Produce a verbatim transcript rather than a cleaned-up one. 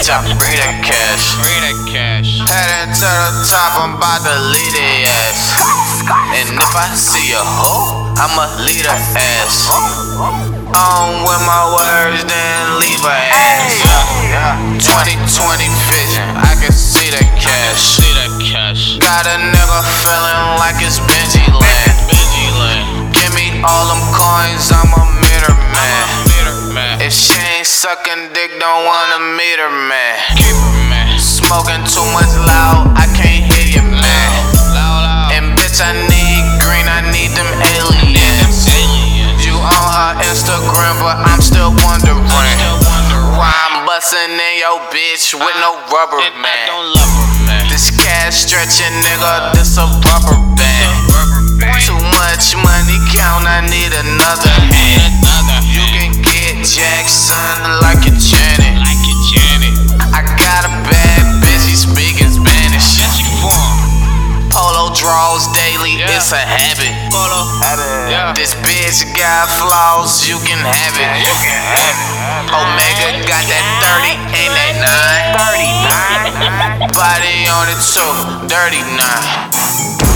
bitch, I bring that cash. Bring that cash. Heading to the top, I'm about to lead the ass. And if I see a hoe, I'ma lead her ass. On with my words, then leave her ass. twenty twenty vision, I can see the cash. See that cash. Got a nigga feeling like it's Benji land. Benji land. Give me all them coins, I'm a meter man. Meter man. If she ain't sucking dick, don't wanna meet her man. Keep her man. Smoking too much loud, I can't hear you man. Loud, loud. And bitch, I need green, I need them aliens. Aliens. You on her Instagram, but I'm still wondering Still wondering. why I'm busting in your bitch with no rubber And I man. don't love her, man. This cash stretching nigga, this a rubber band. Rubber band. Too much money count, I need another hand. Another You can get Jackson like a Janet. like it, Janet. I got a bad bitch, she speaking Spanish. Yes, you form. Polo draws daily, Yeah. it's a habit. Polo. Yeah. This bitch got flaws, you can have it. You can have it. Omega got that thirty, ain't that nine? thirty-nine. Body on it too, dirty nine.